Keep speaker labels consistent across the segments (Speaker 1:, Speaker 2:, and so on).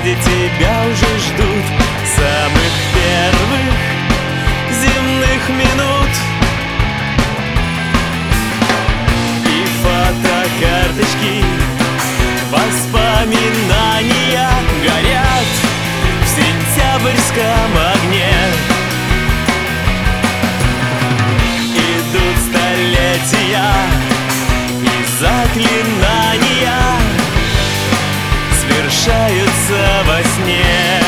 Speaker 1: Соседи тебя уже ждут самых первых земных минут. И фотокарточки, воспоминания горят в сентябрьском огне. Идут столетия и заклинания свершаются во сне.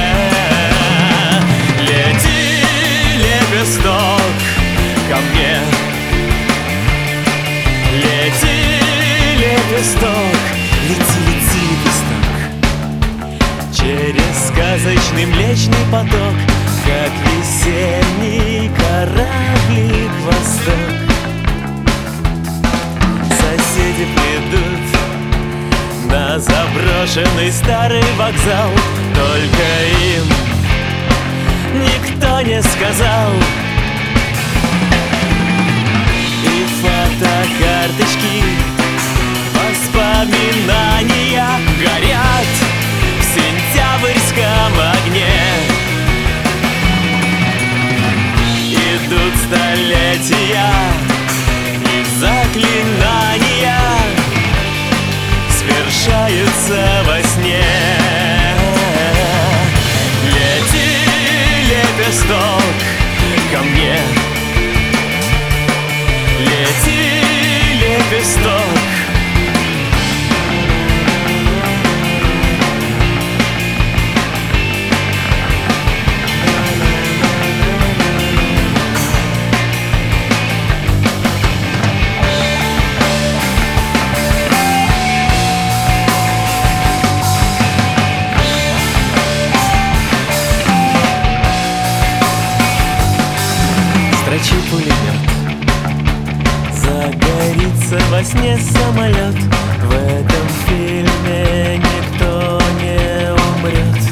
Speaker 1: Лети, лепесток, ко мне. Лети, лепесток, лети, лети, лепесток. Через сказочный Млечный поток, как весенний кораблик в восток. Соседи придут на заброшенный старый вокзал, только им никто не сказал. И фотокарточки, воспоминания горят в сентябрьском огне. Идут столетия и заклинания свершаются во сне. Лети, лепесток, ко мне. Лети, лепесток. Строчит пулемет, загорится во сне самолет. В этом фильме никто не умрет.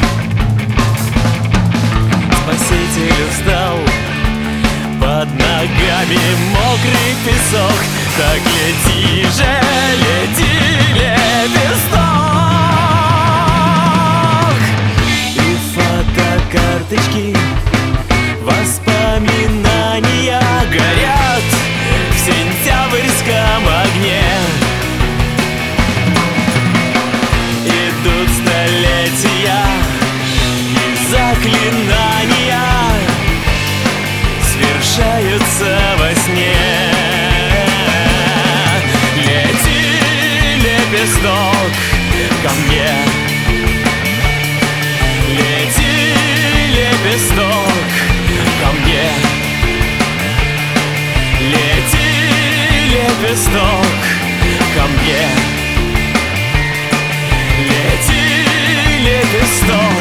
Speaker 1: Спаситель устал, под ногами мокрый песок. Так лети же, лети, лепесток. И фотокарточки, воспоминания горят в сентябрьском огне. Идут столетия и заклинания свершаются во сне. Лети, лепесток, ко мне. Лети, лепесток, ко мне. Лети, лепесток, ко мне. Лети, лепесток.